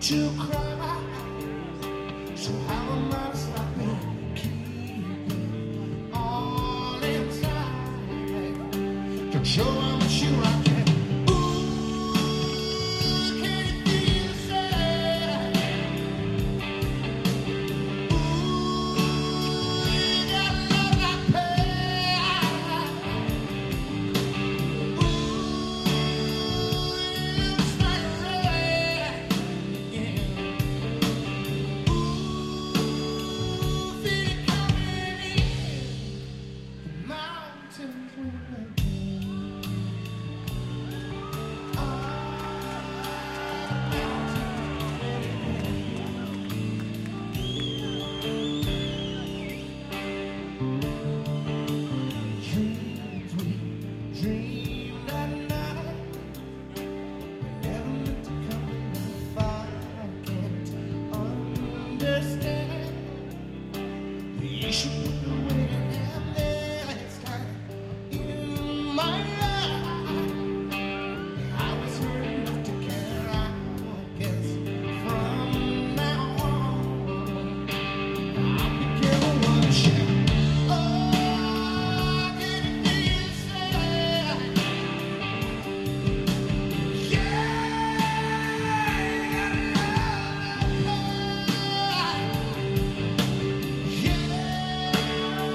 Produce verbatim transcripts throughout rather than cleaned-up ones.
to cry. So how am I to stop it? Keep it all inside. To show how much you I can. Ooh, can you feel the same? Ooh, you got love like pain. Ooh, it's like rain. Feel it coming in. The mountains will break. Dreams we dreamed at night never meant to come if I can't understand. You should put the weight and next time in my life. I was hurt enough to care. I guess from now on I'll be careful what I share. Oh, can you feel the same? Yeah.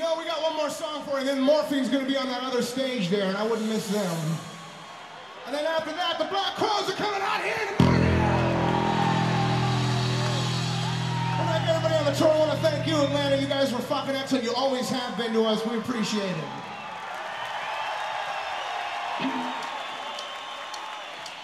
know, we got one more song for you, and then Morphine's gonna be on that other stage there, and I wouldn't miss them. And then after that, the Black Crowes are coming out here in the morning. I'd like everybody on the tour. I want to thank you, Atlanta. You guys were fucking excellent. You always have been to us. We appreciate it.